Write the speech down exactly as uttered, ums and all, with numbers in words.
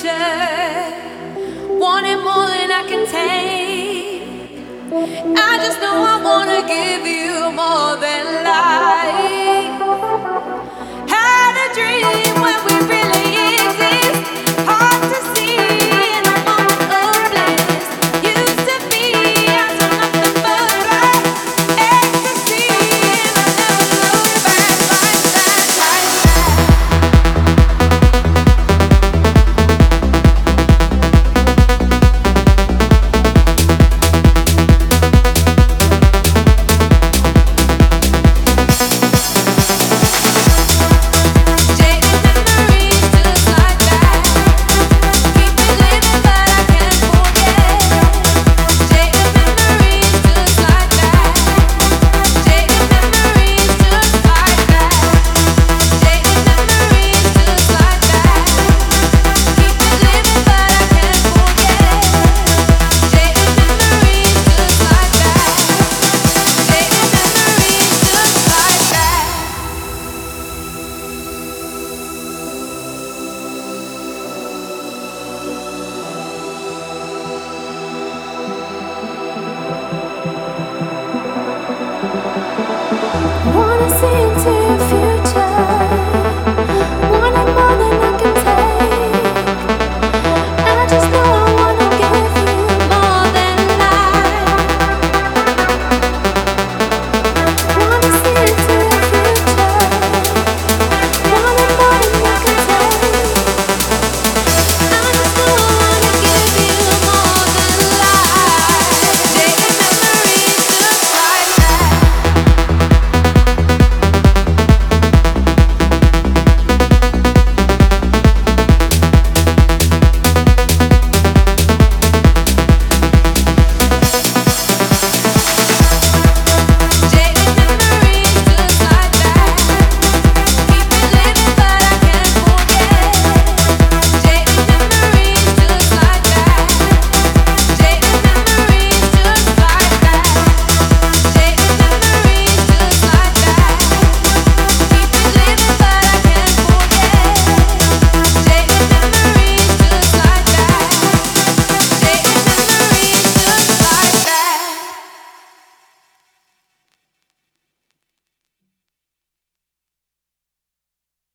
future, wanting more than I can take. I just know I wanna give you more than life. Had a dream when we really exist, hard to see in a moment of bliss. Used to be after nothing but light, ecstasy, and I never look back like that, like that. Wanna see